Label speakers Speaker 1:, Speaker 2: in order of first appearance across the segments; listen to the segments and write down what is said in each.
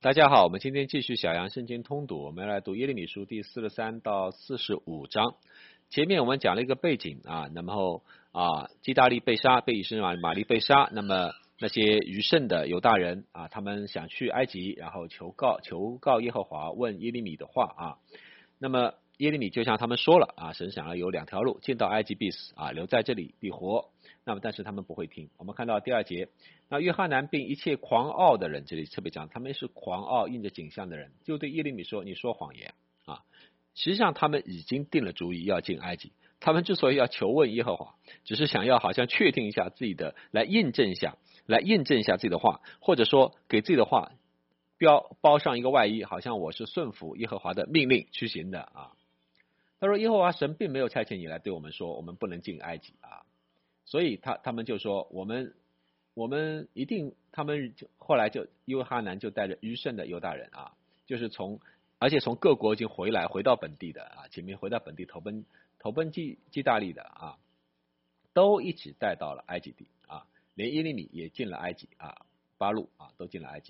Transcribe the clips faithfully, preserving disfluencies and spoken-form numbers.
Speaker 1: 大家好，我们今天继续小杨圣经通读，我们来读耶利米书第四十三到四十五章。前面我们讲了一个背景啊，那么后啊，基大利被杀，被以实玛玛利被杀，那么那些余剩的犹大人啊，他们想去埃及，然后求告求告耶和华，问耶利米的话啊。那么耶利米就向他们说了啊，神想了有两条路，进到埃及必死啊，留在这里必活。那么但是他们不会听。我们看到第二节，那约翰南并一切狂傲的人，这里特别讲他们是狂傲印着景象的人，就对耶利米说，你说谎言啊。实际上他们已经定了主意要进埃及，他们之所以要求问耶和华，只是想要好像确定一下自己的，来印证一下来印证一下自己的话，或者说给自己的话标包上一个外衣，好像我是顺服耶和华的命令去行的啊。他说耶和华神并没有差遣你来对我们说我们不能进埃及啊，所以他他们就说我们我们一定，他们就后来就约翰南就带着余剩的犹大人啊，就是从而且从各国已经回来回到本地的啊，前面回到本地投奔投奔基基大利的啊，都一起带到了埃及地啊，连耶利米也进了埃及啊，八路啊都进了埃及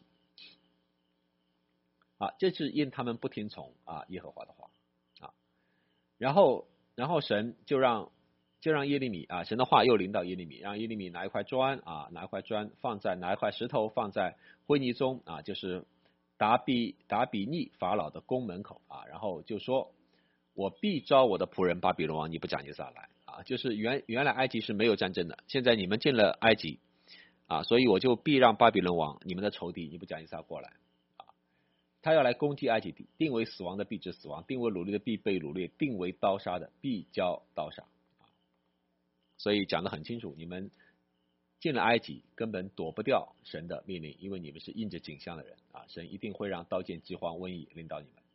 Speaker 1: 啊，这是因他们不听从啊耶和华的话啊，然后然后神就让就让耶利米啊，神的话又临到耶利米，让耶利米拿一块砖啊，拿一块砖放在拿一块石头放在灰泥中啊，就是达比达比尼法老的宫门口啊，然后就说，我必招我的仆人巴比伦王尼布甲尼撒来啊，就是原原来埃及是没有战争的，现在你们进了埃及啊，所以我就必让巴比伦王你们的仇敌尼布甲尼撒过来啊，他要来攻击埃及地，定为死亡的必致死亡，定为掳掠的必被掳掠，定为刀杀的必交刀杀。所以讲得很清楚，你们进了埃及根本躲不掉神的命令，因为你们是印着景象的人啊，神一定会让刀剑饥荒瘟疫临到你们。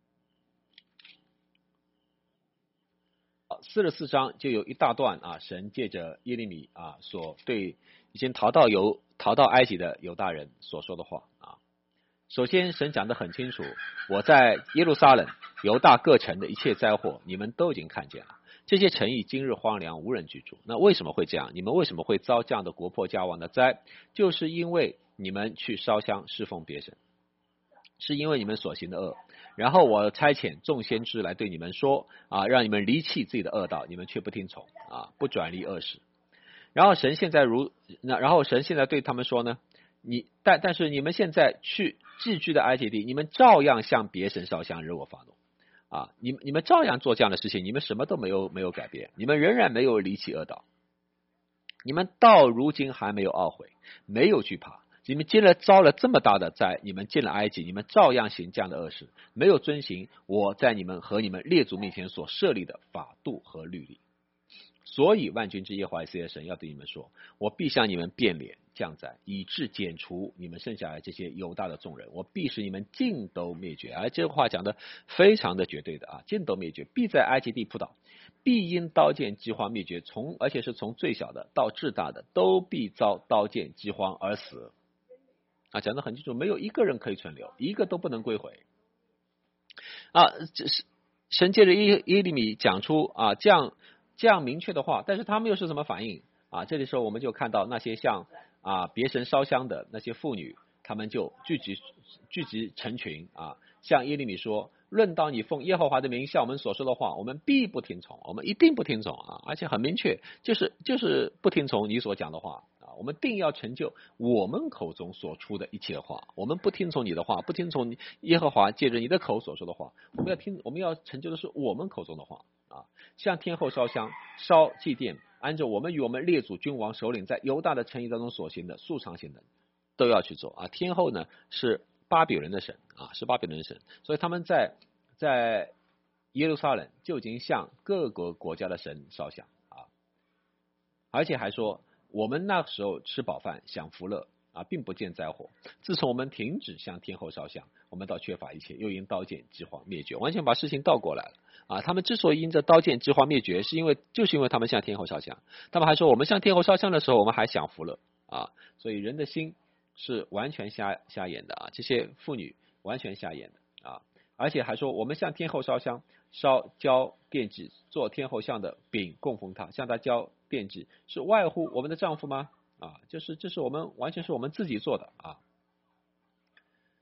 Speaker 1: 四十四章就有一大段啊，神借着耶利米啊所对已经逃到犹逃到埃及的犹大人所说的话啊。首先神讲得很清楚，我在耶路撒冷犹大各城的一切灾祸你们都已经看见了，这些城邑今日荒凉无人居住。那为什么会这样？你们为什么会遭这样的国破家亡的灾？就是因为你们去烧香侍奉别神，是因为你们所行的恶。然后我差遣众先知来对你们说啊，让你们离弃自己的恶道，你们却不听从啊，不转离恶事。然后神现在如那，然后神现在对他们说呢，你但但是你们现在去寄居的埃及地，你们照样向别神烧香，惹我发怒啊！你们你们照样做这样的事情，你们什么都没有没有改变，你们仍然没有离弃恶道，你们到如今还没有懊悔，没有惧怕。你们进了遭了这么大的灾，你们进了埃及，你们照样行这样的恶事，没有遵行我在你们和你们列祖面前所设立的法度和律例。所以万军之耶和华以色列神要对你们说，我必向你们变脸降灾，以致剪除你们剩下来这些犹大的众人，我必使你们尽都灭绝。而这话讲的非常的绝对的啊，尽都灭绝，必在埃及地扑倒，必因刀剑饥荒灭绝，从而且是从最小的到至大的都必遭刀剑饥荒而死啊，讲得很清楚，没有一个人可以存留，一个都不能归回啊。这是神借着耶耶利米讲出啊这样这样明确的话，但是他们又是什么反应啊？这里时候我们就看到那些像啊别神烧香的那些妇女，他们就聚集聚集成群啊，向耶利米说，论到你奉耶和华的名向我们所说的话，我们必不听从，我们一定不听从啊，而且很明确，就是就是不听从你所讲的话啊，我们定要成就我们口中所出的一切话，我们不听从你的话，不听从耶和华借着你的口所说的话，我们要听，我们要成就的是我们口中的话啊，向天后烧香烧祭奠，按照我们与我们列祖君王首领在犹大的城邑当中所行的素常行的都要去做啊。天后呢是巴比伦的神啊，是巴比伦的神，所以他们在在耶路撒冷就已经向各个国家的神烧香啊，而且还说我们那时候吃饱饭享福乐啊，并不见灾祸。自从我们停止向天后烧香，我们倒缺乏一切，又因刀剑饥荒灭绝，完全把事情倒过来了啊！他们之所以因着刀剑饥荒灭绝，是因为就是因为他们向天后烧香。他们还说我们向天后烧香的时候，我们还享福乐啊！所以人的心是完全瞎瞎眼的啊！这些妇女完全瞎眼的啊！而且还说我们向天后烧香，烧交奠祭，做天后像的饼供奉他，向他交奠祭，是外乎我们的丈夫吗？啊，就是这是我们完全是我们自己做的啊。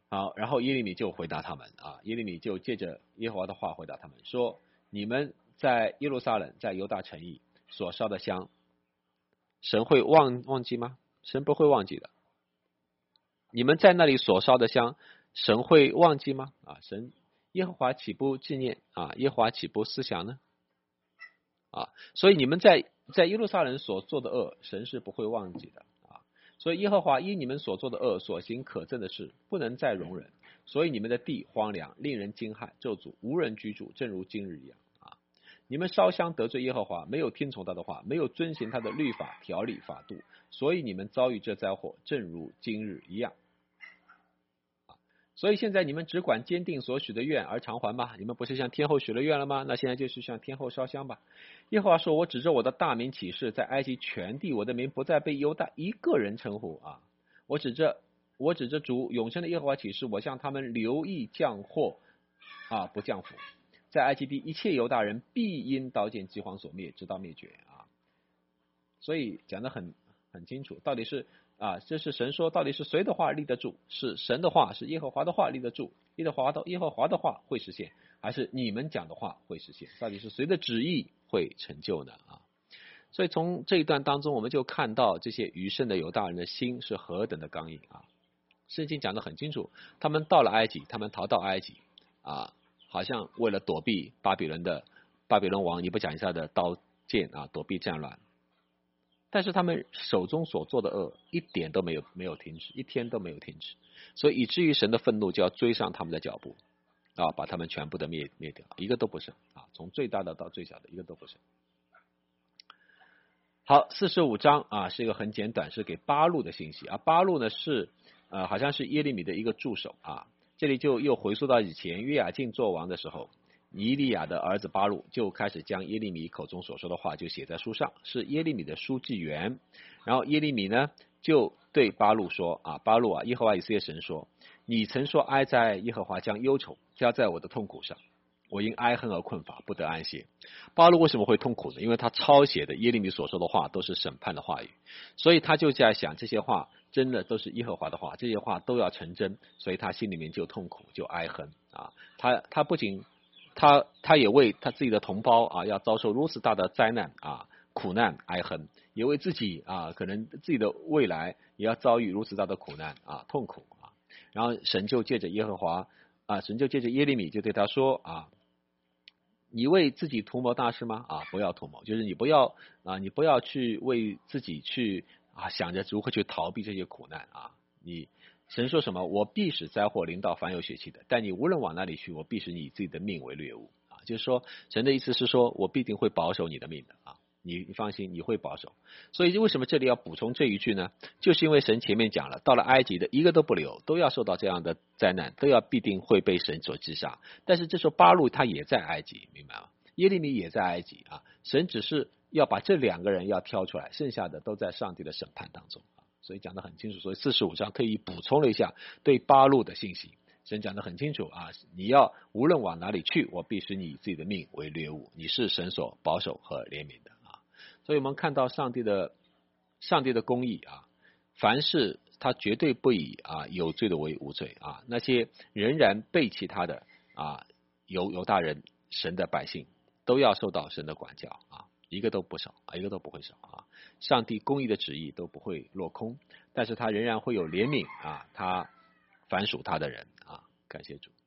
Speaker 1: 好，然后耶利米就回答他们啊，耶利米就借着耶和华的话回答他们说：你们在耶路撒冷，在犹大城邑所烧的香，神会忘忘记吗？神不会忘记的。你们在那里所烧的香，神会忘记吗？啊，神耶和华岂不纪念啊？耶和华岂不思想呢？啊，所以你们在在耶路撒冷所做的恶，神是不会忘记的啊。所以耶和华因你们所做的恶，所行可憎的事，不能再容忍，所以你们的地荒凉，令人惊骇，咒诅无人居住，正如今日一样啊。你们烧香得罪耶和华，没有听从他的话，没有遵行他的律法、条例、法度，所以你们遭遇这灾祸，正如今日一样。所以现在你们只管坚定所许的愿而偿还吧。你们不是向天后许了愿了吗？那现在就是向天后烧香吧。耶和华说：我指着我的大名起誓，在埃及全地，我的名不再被犹大一个人称呼啊！我指着我指着主永生的耶和华起誓，我向他们留意降祸啊，不降福。在埃及地一切犹大人必因刀剑饥荒所灭，直到灭绝啊！所以讲得很很清楚，到底是啊，这是神说，到底是谁的话立得住？是神的话，是耶和华的话立得住，耶和华的耶和华的话会实现，还是你们讲的话会实现？到底是谁的旨意会成就呢？啊，所以从这一段当中，我们就看到这些余剩的犹大人的心是何等的刚硬啊！圣经讲得很清楚，他们到了埃及，他们逃到埃及啊，好像为了躲避巴比伦的巴比伦王尼布甲尼撒的刀剑啊，躲避战乱。但是他们手中所做的恶一点都没有没有停止，一天都没有停止，所以以至于神的愤怒就要追上他们的脚步啊，把他们全部的灭灭掉，一个都不剩啊，从最大的到最小的一个都不剩。好，四十五章啊是一个很简短，是给巴路的信息啊，巴路呢是呃好像是耶利米的一个助手啊，这里就又回溯到以前约雅敬做王的时候。以利亚的儿子巴路就开始将耶利米口中所说的话就写在书上，是耶利米的书记员。然后耶利米呢就对巴路说啊，巴路啊，耶和华以色列神说，你曾说哀哉，耶和华将忧愁加在我的痛苦上，我因哀恨而困乏，不得安歇。巴路为什么会痛苦呢？因为他抄写的耶利米所说的话都是审判的话语，所以他就在想，这些话真的都是耶和华的话，这些话都要成真，所以他心里面就痛苦，就哀恨啊。他他不仅他他也为他自己的同胞啊要遭受如此大的灾难啊苦难哀恨，也为自己啊可能自己的未来也要遭遇如此大的苦难啊痛苦啊。然后神就借着耶和华啊，神就借着耶利米就对他说啊，你为自己图谋大事吗？啊，不要图谋，就是你不要啊，你不要去为自己去啊想着如何去逃避这些苦难啊，你。神说什么？我必使灾祸临到凡有血气的，但你无论往哪里去，我必使你以自己的命为掠物啊！就是说，神的意思是说，我必定会保守你的命的啊！你你放心，你会保守。所以为什么这里要补充这一句呢？就是因为神前面讲了，到了埃及的一个都不留，都要受到这样的灾难，都要必定会被神所击杀。但是这时候巴路他也在埃及，明白吗？耶利米也在埃及啊！神只是要把这两个人要挑出来，剩下的都在上帝的审判当中。所以讲得很清楚，所以四十五章特意补充了一下对巴路的信息。神讲得很清楚啊，你要无论往哪里去，我必使你以自己的命为掠物，你是神所保守和怜悯的啊。所以我们看到上帝的上帝的公义啊，凡事他绝对不以啊有罪的为无罪啊，那些仍然背弃他的啊犹犹大人神的百姓都要受到神的管教啊。一个都不少啊，一个都不会少啊！上帝公义的旨意都不会落空，但是他仍然会有怜悯啊，他凡属他的人啊，感谢主。